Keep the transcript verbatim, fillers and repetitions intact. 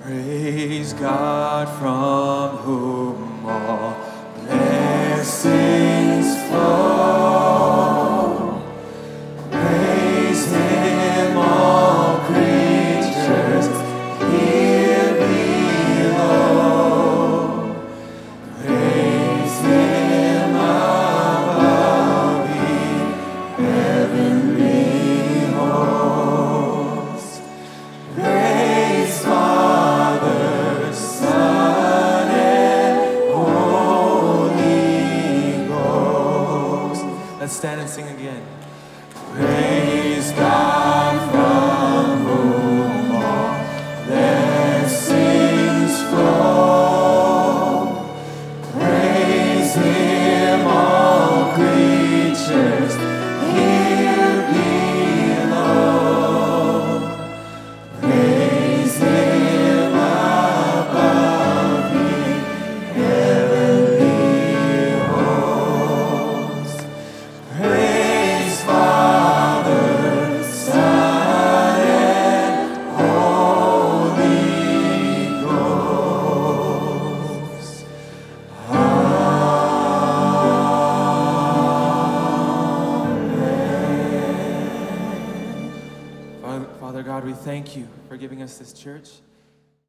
Praise God from whom all blessings flow. Praise Him, all creatures here below. Praise Him above the heavenly hosts. Praise Father, Son, and Holy Ghost. Let's stand and sing again. Praise God from whom all blessings flow. Praise Him, all creatures here below. Praise Him above the heavenly hosts. Praise Father, Son, and Holy Ghost. Amen. Father, Father God, we thank you for giving us this church.